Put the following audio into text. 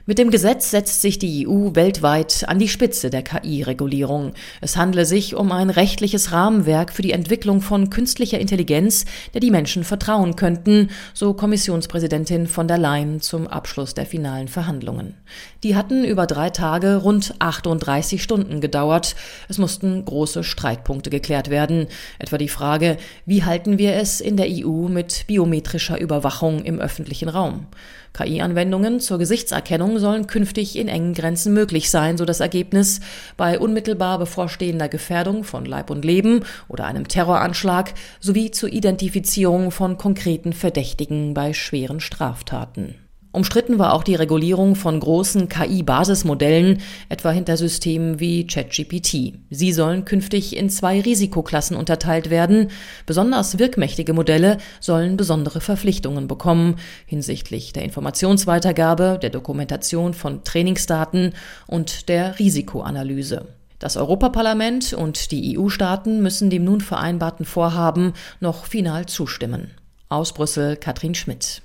Mit dem Gesetz setzt sich die EU weltweit an die Spitze der KI-Regulierung. Es handle sich um ein rechtliches Rahmenwerk für die Entwicklung von künstlicher Intelligenz, der die Menschen vertrauen könnten, so Kommissionspräsidentin von der Leyen zum Abschluss der finalen Verhandlungen. Die hatten über 3 Tage rund 38 Stunden gedauert. Es mussten große Streitpunkte geklärt werden, etwa die Frage, wie halten wir es in der EU mit biometrischer Überwachung im öffentlichen Raum? KI-Anwendungen zur Gesichtserkennung sollen künftig in engen Grenzen möglich sein, so das Ergebnis. Bei unmittelbar bevorstehender Gefährdung von Leib und Leben oder einem Terroranschlag sowie zur Identifizierung von konkreten Verdächtigen bei schweren Straftaten. Umstritten war auch die Regulierung von großen KI-Basismodellen, etwa hinter Systemen wie ChatGPT. Sie sollen künftig in 2 Risikoklassen unterteilt werden. Besonders wirkmächtige Modelle sollen besondere Verpflichtungen bekommen hinsichtlich der Informationsweitergabe, der Dokumentation von Trainingsdaten und der Risikoanalyse. Das Europaparlament und die EU-Staaten müssen dem nun vereinbarten Vorhaben noch final zustimmen. Aus Brüssel, Katrin Schmidt.